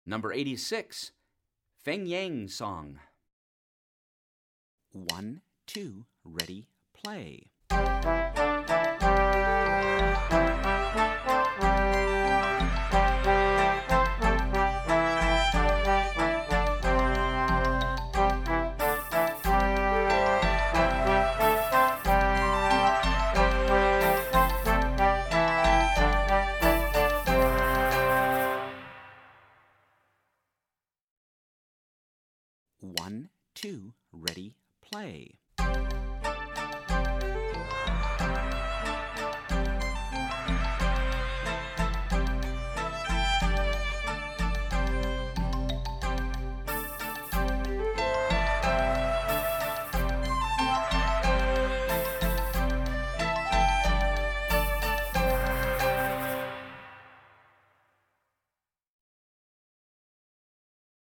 Number 86, Feng Yang Song. 1, 2, ready, play. One, two, ready, play.